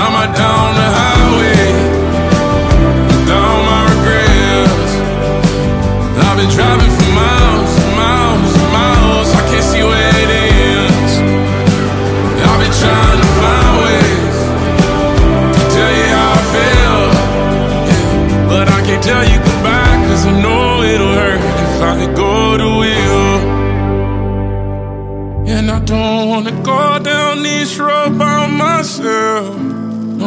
I'm out down the highway, down my regrets. I've been driving for miles and miles and miles, I can't see where it ends. I've been trying to find ways to tell you how I feel, yeah. But I can't tell you goodbye, cause I know it'll hurt if I could go to will. And I don't wanna go down this road by myself.